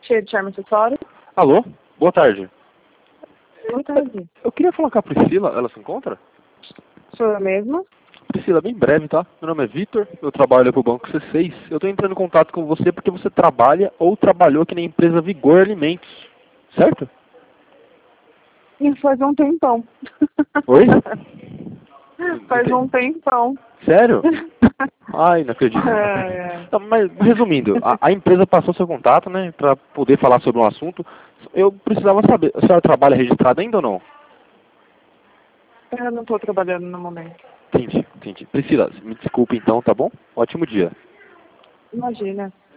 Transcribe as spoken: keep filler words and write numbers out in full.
Cheio de charme acessório. Alô? Boa tarde. Boa tarde. Eu queria falar com a Priscila, ela se encontra? Sou eu mesma. Priscila, bem breve, tá? Meu nome é Vitor, eu trabalho para o Banco C seis. Eu estou entrando em contato com você porque você trabalha ou trabalhou aqui na empresa Vigor Alimentos, certo? E faz um tempão. Oi? Faz um tempão. Sério? Ai, não acredito. É, é. Tá, mas, resumindo, a, a empresa passou seu contato, né, para poder falar sobre um assunto. Eu precisava saber, a senhora trabalha registrada ainda ou não? Eu não estou trabalhando no momento. Entendi, entendi. Priscila, me desculpe então, tá bom? Ótimo dia. Imagina.